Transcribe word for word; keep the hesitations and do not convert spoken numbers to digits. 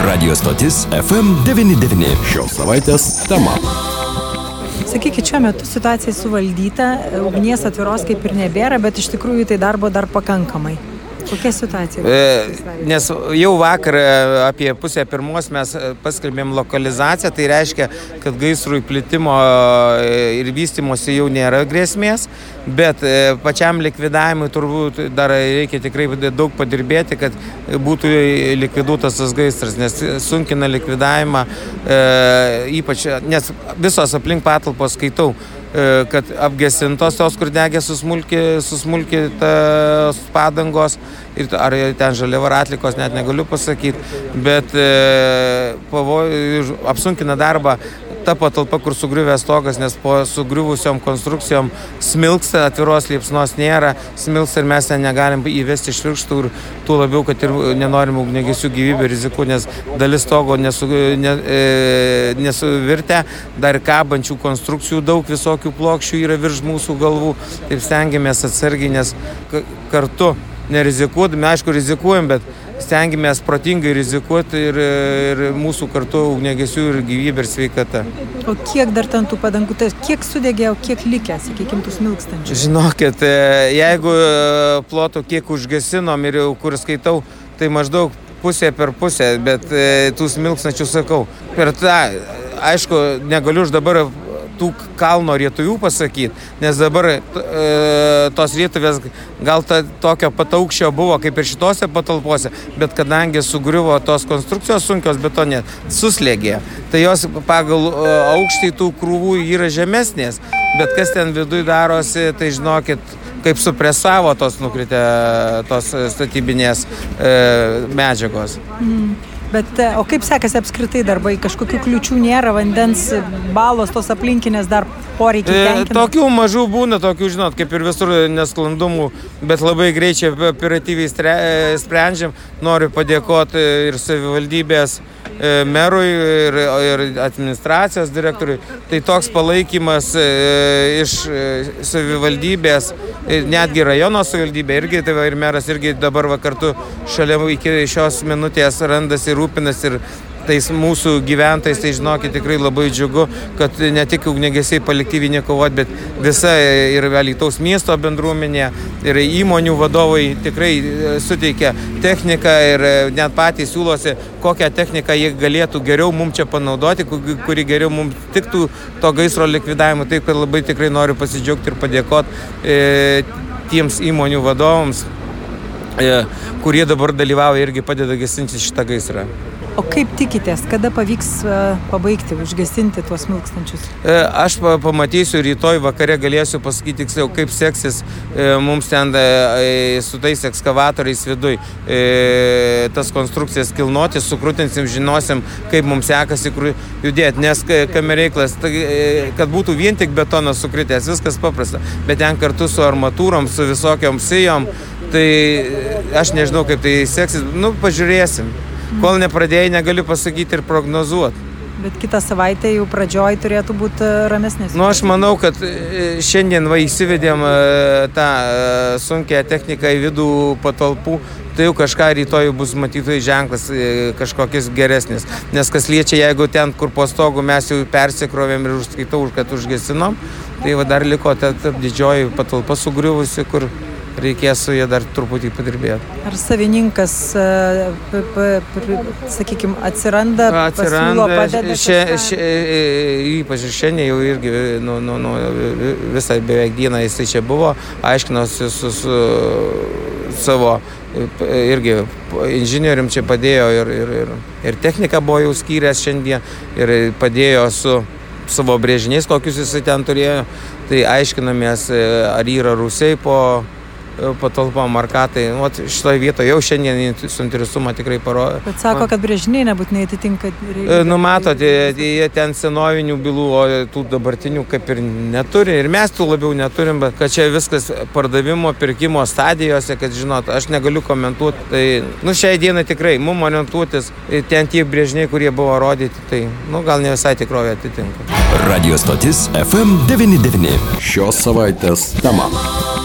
Radio stotis F M devyni devyni. Šios savaitės tema. Sakykit, šiuo metu situacija suvaldyta, ugnies atviros kaip ir nebėra, bet iš tikrųjų tai darbo dar pakankamai. Kokia situacija? E, nes jau vakar apie pusę pirmos mes paskelbėm lokalizaciją, tai reiškia, kad gaisrų plitimo ir vystymosi jau nėra grėsmės, bet pačiam likvidavimui turbūt dar reikia tikrai daug padirbėti, kad būtų likviduotas tas gaisras, nes sunkina likvidavimą, e, ypač, nes visos aplink patalpos skaitau, kad apgesintos tos, kur degė susmulkytos padangos, ir, ar ten žaliava atlikos, net negaliu pasakyti, bet e, pavoj, apsunkina darbą ta patalpa, kur sugriuvęs stogas, nes po sugriuvusiom konstrukcijom smilksta, atviros liepsnos nėra, smilksta ir mes ten negalim įvesti švirkštų ir tuo labiau, kad ir nenorim ugniagesių gyvybę rizikų, nes dalis stogo nesu, ne, e, nesuvirtę, dar kabančių konstrukcijų daug visokių plokščių yra virš mūsų galvų, taip stengiamės atsargiai, nes kartu nerizikuodami, aišku, rizikuojam, bet stengiamės protingai rizikuoti ir, ir mūsų kartu ugniagesių ir gyvybė ir sveikata. O kiek dar ten tų padangų, tai kiek sudegė, o kiek likę, sakykime, tų smilkstančių? Žinokit, jeigu ploto kiek užgesinom ir kur skaitau, tai maždaug pusė per pusę, bet tų smilkstančių sakau. Per tą, aišku, negaliu už dabar tų kalno rietuvių pasakyti, nes dabar e, tos rietuvės gal ta, tokio pat aukščio buvo kaip ir šitose patalpose, bet kadangi sugriuvo tos konstrukcijos sunkios betonė, suslėgė, tai jos pagal e, aukštį tų krūvų yra žemesnės, bet kas ten viduj darosi, tai žinokit, kaip supresavo tos nukritę tos statybinės e, medžiagos. Mm. Bet, o kaip sekasi apskritai darbai? Kažkokių kliučių nėra, vandens balos, tos aplinkinės dar poreikiai tenkina? E, tokių mažų būna, tokių, žinot, kaip ir visur nesklandumų, bet labai greičiai operatyviai sprendžiam. Noriu padėkoti ir savivaldybės e, merui, ir, ir administracijos direktoriui. Tai toks palaikymas e, iš e, savivaldybės, e, netgi rajono savivaldybė, irgi, tai va, ir meras irgi dabar va, kartu šalia iki šios minutės randasi rūpinas ir tais mūsų gyventojais, tai žinokit, tikrai labai džiugu, kad ne tik ugniagesiai paliktyvinė kovot, bet visa ir Alytaus miesto bendruomenė ir įmonių vadovai tikrai suteikia techniką ir net patys siūlosi, kokią techniką jie galėtų geriau mums čia panaudoti, kuri geriau mums tiktų to gaisro likvidavimo. Taip, kad labai tikrai noriu pasidžiaugti ir padėkoti e, tiems įmonių vadovams, e, kurie dabar dalyvauja irgi padeda gesinti šitą gaisrą. O kaip tikitės, kada pavyks pabaigti, užgesinti tuos smilkstančius? Aš pamatysiu rytoj vakare, galėsiu pasakyti tiksliau, kaip seksis mums ten su tais ekskavatoriais viduj tas konstrukcijas kilnoti, sukrutinsim, žinosim, kaip mums sekasi judėti, nes kamereiklas, kad būtų vien tik betonas sukritęs, viskas paprasta, bet ten kartu su armatūrom, su visokiom sijom, tai aš nežinau, kaip tai seksis, nu, pažiūrėsim. Kol nepradėjai, negaliu pasakyti ir prognozuoti. Bet kitą savaitę jau pradžioj turėtų būti ramesnės. Nu, aš manau, kad šiandien va įsivedėm tą sunkią techniką į vidų patalpų, tai jau kažką rytoj bus matytojai ženklas kažkokis geresnis. Nes kas liečia, jeigu ten, kur po stogu mes jau persikrovėm ir užskaitau, kad užgesinom, tai va dar liko ta, ta didžioji patalpa sugriuvusi, kur reikės su jie dar truputį padirbėti. Ar savininkas, p, p, p, sakykime, atsiranda, atsiranda pasiūlo, padeda? Šia, šia, ypač ir šiandien jau irgi nu, nu, nu, visą beveik dieną jisai čia buvo, aiškinosi su, su savo irgi inžinierium čia padėjo ir, ir, ir, ir technika buvo jau skyręs šiandien ir padėjo su savo brėžiniais, kokius jisai ten turėjo. Tai aiškinamės, ar yra rūsiai po patalpom ar ką, tai vat, šitoje vietoje jau šiandien suinteresumą tikrai parodo. Bet sako, kad brėžiniai nebūtinai atitinka. Nu, matote, jie ten senovinių bylų, o tų dabartinių kaip ir neturi. Ir mes tų labiau neturim, bet kad čia viskas pardavimo, pirkimo stadijose, kad žinot, aš negaliu komentuoti. Tai, nu, šiai dienai tikrai, mum orientuotis, ten tie brėžiniai, kurie buvo rodyti, tai, nu, gal ne visai tikrovė atitinka. Radio stotis F M devyni devyni. Šios savaitės tema.